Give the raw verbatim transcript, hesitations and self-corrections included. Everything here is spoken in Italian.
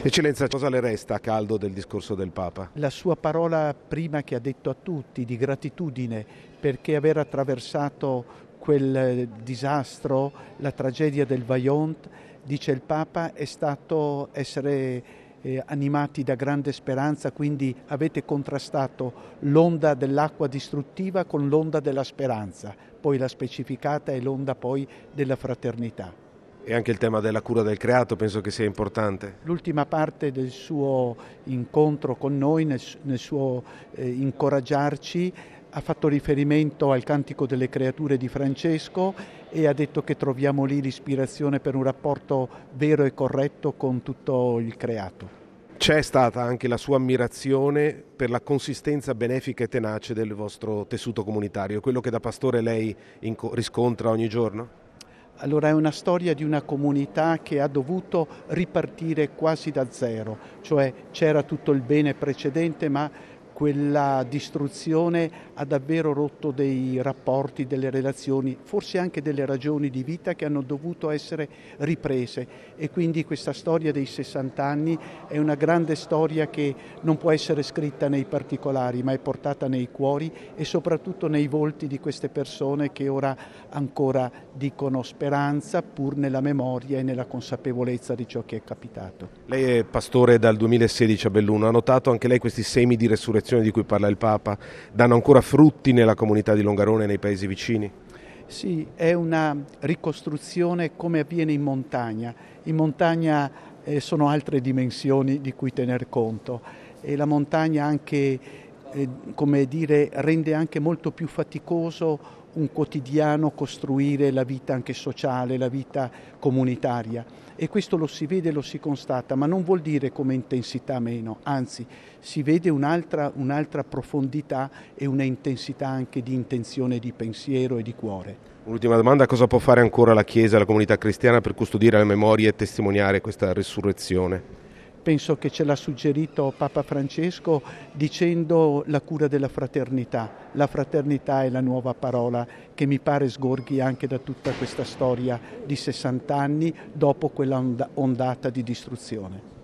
Eccellenza, cosa le resta a caldo del discorso del Papa? La sua parola prima che ha detto a tutti di gratitudine perché aver attraversato quel disastro, la tragedia del Vajont, dice il Papa, è stato essere eh, animati da grande speranza, quindi avete contrastato l'onda dell'acqua distruttiva con l'onda della speranza, poi l'ha specificata è l'onda poi della fraternità. E anche il tema della cura del creato penso che sia importante. L'ultima parte del suo incontro con noi, nel, nel suo eh, incoraggiarci, ha fatto riferimento al Cantico delle Creature di Francesco e ha detto che troviamo lì l'ispirazione per un rapporto vero e corretto con tutto il creato. C'è stata anche la sua ammirazione per la consistenza benefica e tenace del vostro tessuto comunitario, quello che da pastore lei riscontra ogni giorno? Allora è una storia di una comunità che ha dovuto ripartire quasi da zero, cioè c'era tutto il bene precedente ma quella distruzione ha davvero rotto dei rapporti, delle relazioni, forse anche delle ragioni di vita che hanno dovuto essere riprese e quindi questa storia dei sessanta anni è una grande storia che non può essere scritta nei particolari ma è portata nei cuori e soprattutto nei volti di queste persone che ora ancora dicono speranza pur nella memoria e nella consapevolezza di ciò che è capitato. Lei è pastore dal duemilasedici a Belluno, ha notato anche lei questi semi di resurrezione di cui parla il Papa, danno ancora frutti nella comunità di Longarone e nei paesi vicini? Sì, è una ricostruzione come avviene in montagna. In montagna eh, sono altre dimensioni di cui tener conto e la montagna anche, eh, come dire, rende anche molto più faticoso un quotidiano costruire la vita anche sociale, la vita comunitaria e questo lo si vede e lo si constata, ma non vuol dire come intensità meno, anzi si vede un'altra, un'altra profondità e una intensità anche di intenzione, di pensiero e di cuore. Un'ultima domanda, cosa può fare ancora la Chiesa, la comunità cristiana per custodire le memorie e testimoniare questa risurrezione? Penso che ce l'ha suggerito Papa Francesco dicendo la cura della fraternità. La fraternità è la nuova parola che mi pare sgorghi anche da tutta questa storia di sessanta anni dopo quella ondata di distruzione.